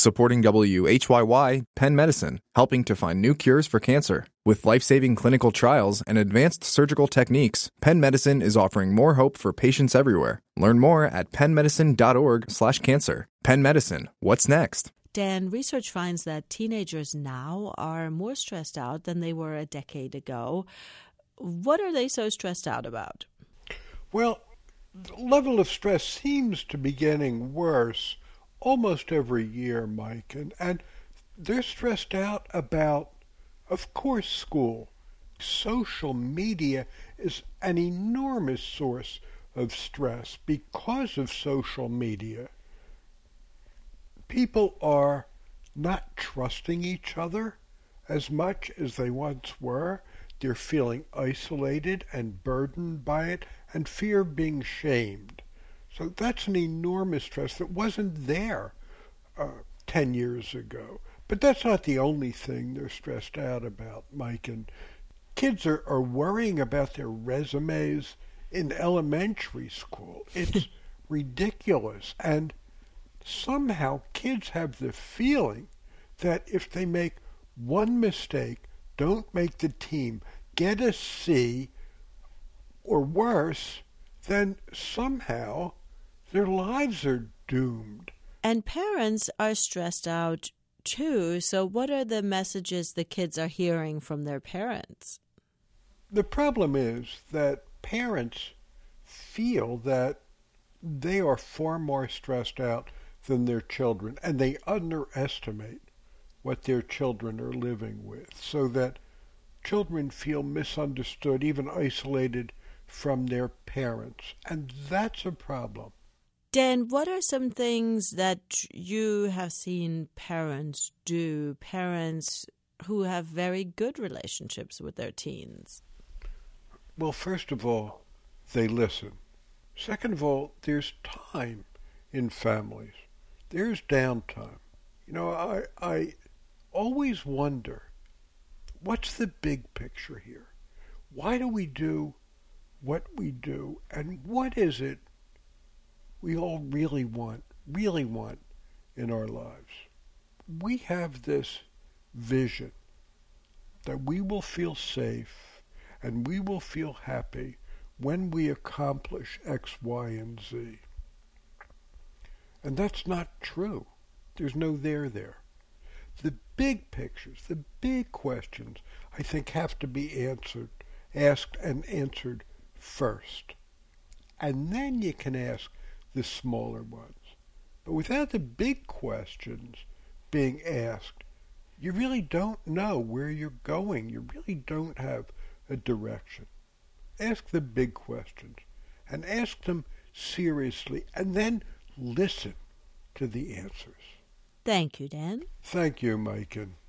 Supporting WHYY, Penn Medicine, helping to find new cures for cancer. With life-saving clinical trials and advanced surgical techniques, Penn Medicine is offering more hope for patients everywhere. Learn more at pennmedicine.org/cancer. Penn Medicine, what's next? Dan, research finds that teenagers now are more stressed out than they were a decade ago. What are they so stressed out about? Well, the level of stress seems to be getting worse almost every year, Mike, and they're stressed out about, of course, school. Social media is an enormous source of stress because of social media. People are not trusting each other as much as they once were. They're feeling isolated and burdened by it and fear being shamed. So that's an enormous stress that wasn't there 10 years ago. But that's not the only thing they're stressed out about, Mike. And kids are worrying about their resumes in elementary school. It's ridiculous. And somehow kids have the feeling that if they make one mistake, don't make the team, get a C, or worse, then somehow their lives are doomed. And parents are stressed out too. So what are the messages the kids are hearing from their parents? The problem is that parents feel that they are far more stressed out than their children, and they underestimate what their children are living with, so that children feel misunderstood, even isolated from their parents. And that's a problem. Dan, what are some things that you have seen parents do, parents who have very good relationships with their teens? Well, first of all, they listen. Second of all, there's time in families. There's downtime. You know, I always wonder, what's the big picture here? Why do we do what we do? And what is it we all really want in our lives? We have this vision that we will feel safe and we will feel happy when we accomplish X, Y, and Z. And that's not true. There's no there there. The big pictures, the big questions, I think have to be asked and answered first. And then you can ask the smaller ones. But without the big questions being asked, you really don't know where you're going. You really don't have a direction. Ask the big questions and ask them seriously, and then listen to the answers. Thank you, Dan. Thank you, Maiken.